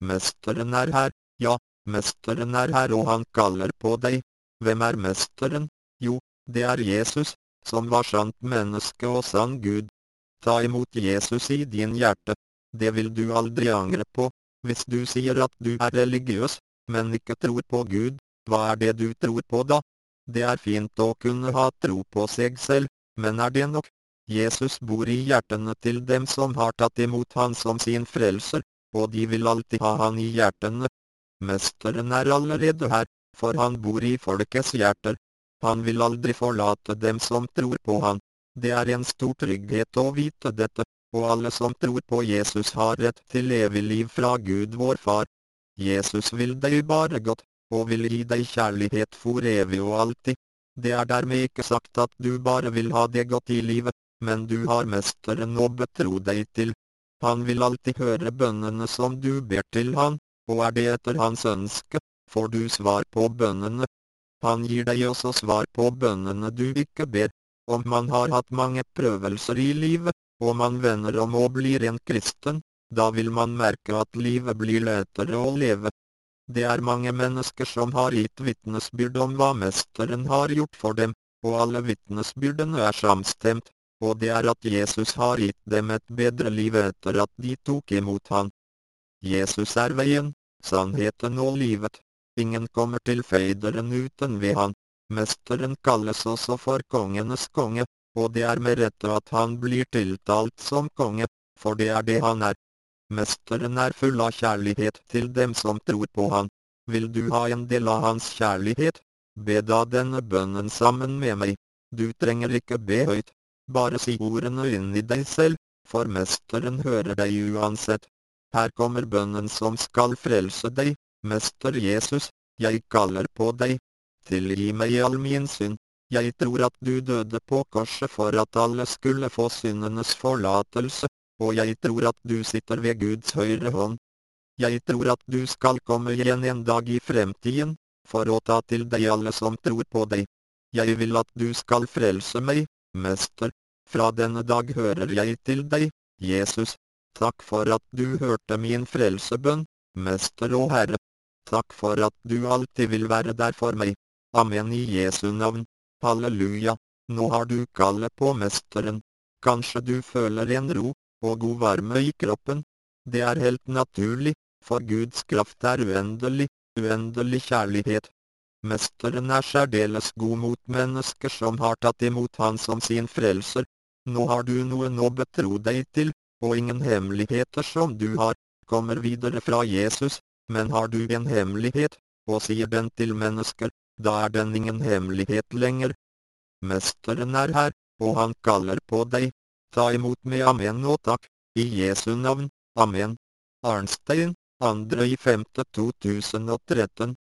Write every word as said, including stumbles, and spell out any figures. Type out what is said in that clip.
Mesteren er her, ja, Mesteren er her og han kaller på deg. Hvem er Mesteren? Jo, det er Jesus, som var sant menneske og sann Gud. Ta imot Jesus i din hjerte. Det vil du aldri angre på. Hvis du sier at du er religiøs, men ikke tror på Gud, hva er det du tror på da? Det er fint å kunne ha tro på seg selv, men er det nok? Jesus bor i hjertene til dem som har tatt imot han som sin frelser, og de vil alltid ha han i hjertene. Mesteren er allerede her, for han bor i folkets hjerter. Han vil aldri forlate dem som tror på han. Det er en stor trygghet å vite dette, og alle som tror på Jesus har rett til evig liv fra Gud vår Far. Jesus vil deg bare godt, og vil gi deg kjærlighet for evig og alltid. Det er dermed ikke sagt at du bare vil ha det godt i livet, men du har Mesteren å betro deg til. Han vil alltid høre bønnene som du ber til han, og er det etter hans ønske, får du svar på bønnene. Han gir deg også svar på bønnene du ikke ber. Om man har hatt mange prøvelser i livet, og man vender om og blir en kristen, da vil man merke at livet blir lettere å leve. Det er mange mennesker som har gitt vitnesbyrd om hva Mesteren har gjort for dem, og alle vitnesbyrdene er samstemt, og det er at Jesus har gitt dem et bedre liv etter at de tok imot han. Jesus er veien, sannheten og livet. Ingen kommer til Faderen uten ved han. Mesteren kalles også for kongenes konge, og det er med rette at han blir tiltalt som konge, for det er det han er. Mesteren er full av kjærlighet til dem som tror på han. Vil du ha en del av hans kjærlighet? Be da denne bønnen sammen med meg. Du trenger ikke be høyt. Bare si ordene inn i deg selv, for Mesteren hører deg uansett. Her kommer bønnen som skal frelse deg. Mester Jesus, jeg kaller på deg. Tilgi meg all min synd. Jeg tror at du døde på korset for at alle skulle få syndenes forlatelse, og jeg tror at du sitter ved Guds høyre hånd. Jeg tror at du skal komme igjen en dag i fremtiden, for å ta til deg alle som tror på deg. Jeg vil at du skal frelse meg, Mester. Fra denne dag hører jeg til deg, Jesus. Takk for at du hørte min frelsebønn, Mester og Herre. Takk for at du alltid vil være der for meg. Amen i Jesu navn. Halleluja. Nå har du kallet på Mesteren. Kanskje du føler en ro og god varme i kroppen. Det er helt naturlig, for Guds kraft er uendelig, uendelig kjærlighet. Mesteren er særdeles god mot mennesker som har tatt imot han som sin frelser. Nå har du noen å betro deg til, og ingen hemmeligheter som du har, kommer videre fra Jesus. Men har du en hemmelighet, og sier den til mennesker, da er den ingen hemmelighet lenger. Mesteren er her, og han kaller på deg. Ta imot med amen og takk, i Jesu navn, amen. Arnstein, andre i femte to tusen og tretten.